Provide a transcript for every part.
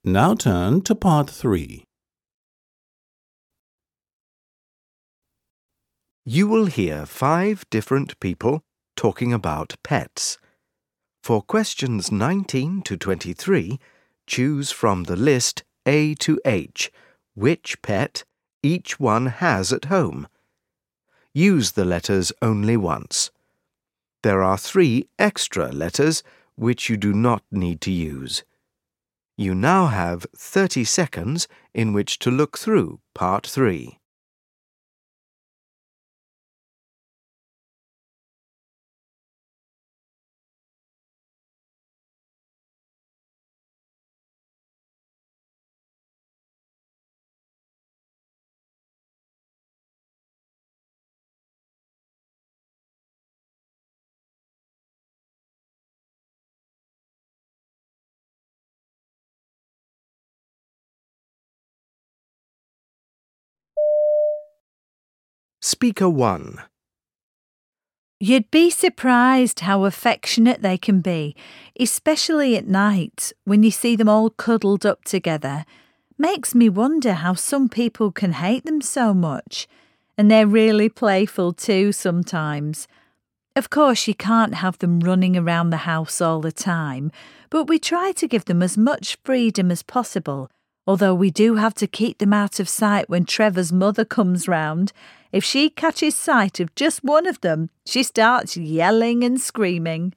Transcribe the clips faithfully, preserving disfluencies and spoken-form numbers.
Now turn to part three. You will hear five different people talking about pets. For questions nineteen to twenty-three, choose from the list A to H which pet each one has at home. Use the letters only once. There are three extra letters which you do not need to use. You now have thirty seconds in which to look through part three. Speaker one. You'd be surprised how affectionate they can be, especially at night when you see them all cuddled up together. Makes me wonder how some people can hate them so much. And they're really playful too sometimes. Of course, you can't have them running around the house all the time, but we try to give them as much freedom as possible, although we do have to keep them out of sight when Trevor's mother comes round. If she catches sight of just one of them, she starts yelling and screaming.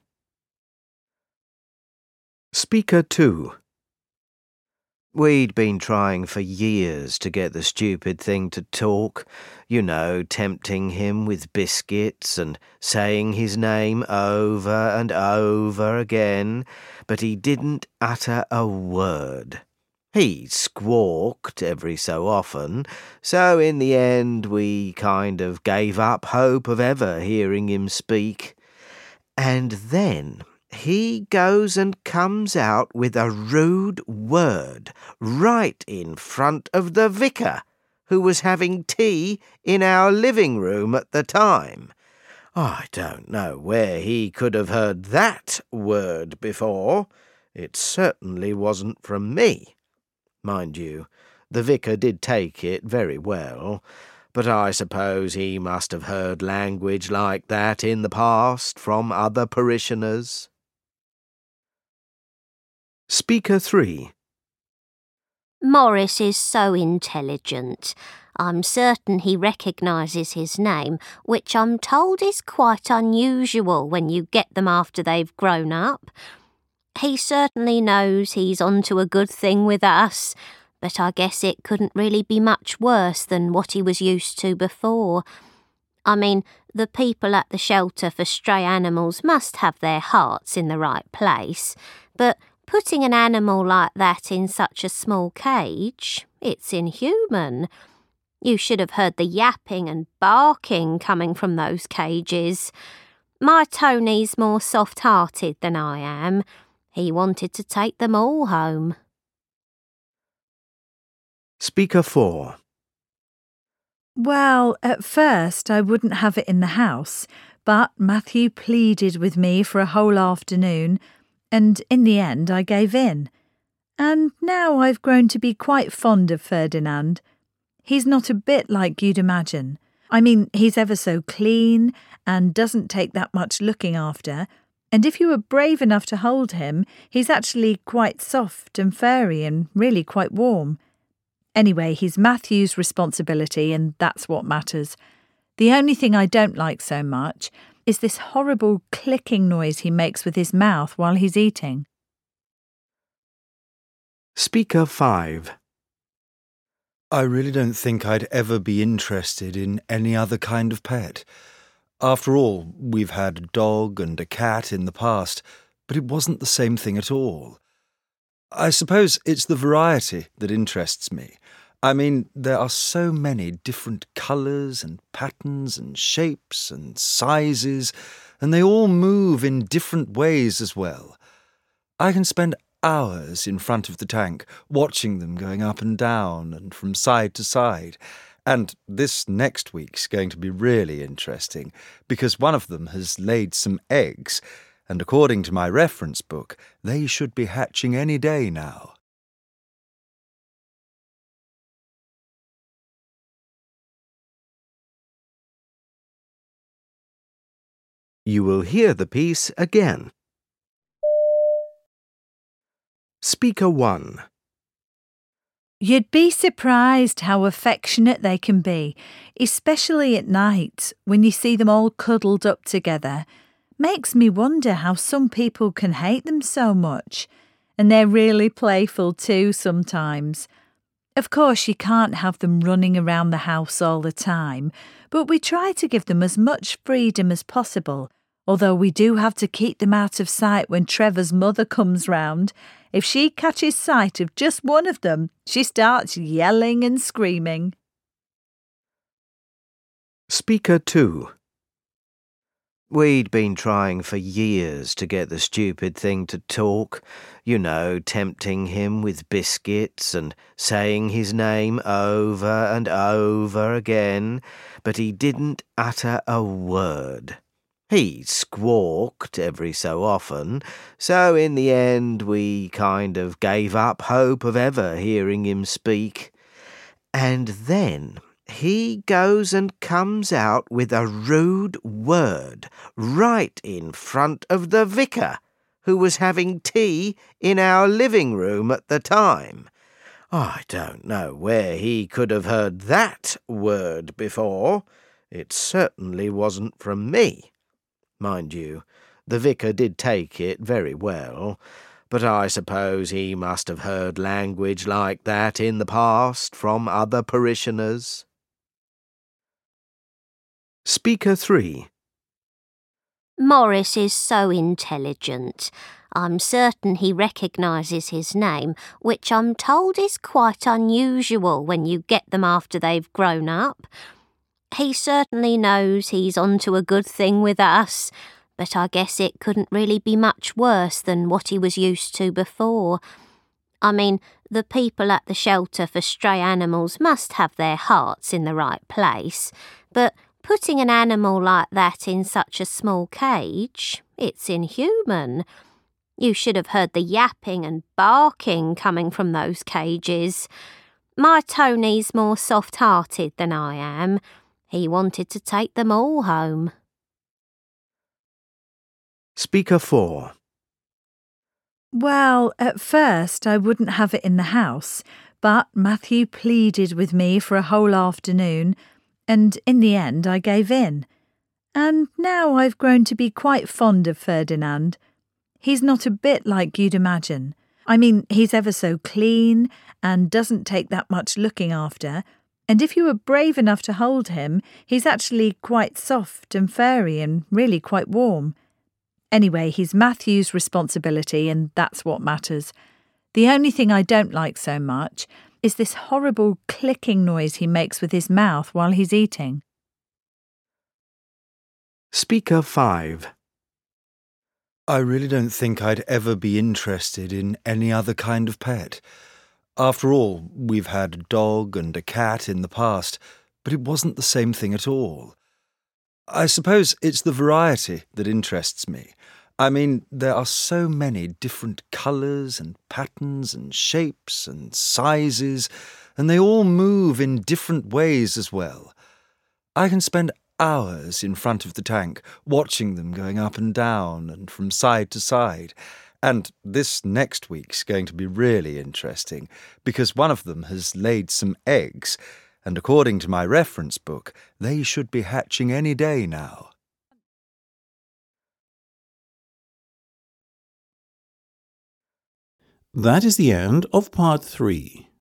Speaker two. We'd been trying for years to get the stupid thing to talk, you know, tempting him with biscuits and saying his name over and over again, but he didn't utter a word. He squawked every so often, so in the end we kind of gave up hope of ever hearing him speak. And then he goes and comes out with a rude word right in front of the vicar, who was having tea in our living room at the time. I don't know where he could have heard that word before. It certainly wasn't from me. Mind you, the vicar did take it very well, but I suppose he must have heard language like that in the past from other parishioners. Speaker three. Morris is so intelligent. I'm certain he recognises his name, which I'm told is quite unusual when you get them after they've grown up. He certainly knows he's onto a good thing with us, but I guess it couldn't really be much worse than what he was used to before. I mean, the people at the shelter for stray animals must have their hearts in the right place, but putting an animal like that in such a small cage, it's inhuman. You should have heard the yapping and barking coming from those cages. My Tony's more soft-hearted than I am. He wanted to take them all home. Speaker four. Well, at first I wouldn't have it in the house, but Matthew pleaded with me for a whole afternoon, and in the end I gave in. And now I've grown to be quite fond of Ferdinand. He's not a bit like you'd imagine. I mean, he's ever so clean and doesn't take that much looking after. And if you were brave enough to hold him, he's actually quite soft and furry and really quite warm. Anyway, he's Matthew's responsibility, and that's what matters. The only thing I don't like so much is this horrible clicking noise he makes with his mouth while he's eating. Speaker five. I really don't think I'd ever be interested in any other kind of pet. After all, we've had a dog and a cat in the past, but it wasn't the same thing at all. I suppose it's the variety that interests me. I mean, there are so many different colours and patterns and shapes and sizes, and they all move in different ways as well. I can spend hours in front of the tank, watching them going up and down and from side to side. And this next week's going to be really interesting, because one of them has laid some eggs, and according to my reference book, they should be hatching any day now. You will hear the piece again. Speaker one. You'd be surprised how affectionate they can be, especially at night when you see them all cuddled up together. Makes me wonder how some people can hate them so much. And they're really playful too sometimes. Of course, you can't have them running around the house all the time, but we try to give them as much freedom as possible, although we do have to keep them out of sight when Trevor's mother comes round. If she catches sight of just one of them, she starts yelling and screaming. Speaker two. We'd been trying for years to get the stupid thing to talk, you know, tempting him with biscuits and saying his name over and over again, but he didn't utter a word. He squawked every so often, so in the end we kind of gave up hope of ever hearing him speak. And then he goes and comes out with a rude word right in front of the vicar, who was having tea in our living room at the time. I don't know where he could have heard that word before. It certainly wasn't from me. Mind you, the vicar did take it very well, but I suppose he must have heard language like that in the past from other parishioners. Speaker three. Morris is so intelligent. I'm certain he recognises his name, which I'm told is quite unusual when you get them after they've grown up. He certainly knows he's onto a good thing with us, but I guess it couldn't really be much worse than what he was used to before. I mean, the people at the shelter for stray animals must have their hearts in the right place, but putting an animal like that in such a small cage, it's inhuman. You should have heard the yapping and barking coming from those cages. My Tony's more soft-hearted than I am. He wanted to take them all home. Speaker four. Well, at first I wouldn't have it in the house, but Matthew pleaded with me for a whole afternoon, and in the end I gave in. And now I've grown to be quite fond of Ferdinand. He's not a bit like you'd imagine. I mean, he's ever so clean and doesn't take that much looking after, and if you were brave enough to hold him, he's actually quite soft and furry and really quite warm. Anyway, he's Matthew's responsibility, and that's what matters. The only thing I don't like so much is this horrible clicking noise he makes with his mouth while he's eating. Speaker five. I really don't think I'd ever be interested in any other kind of pet. After all, we've had a dog and a cat in the past, but it wasn't the same thing at all. I suppose it's the variety that interests me. I mean, there are so many different colours and patterns and shapes and sizes, and they all move in different ways as well. I can spend hours in front of the tank, watching them going up and down and from side to side. And this next week's going to be really interesting, because one of them has laid some eggs, and according to my reference book, they should be hatching any day now. That is the end of part three.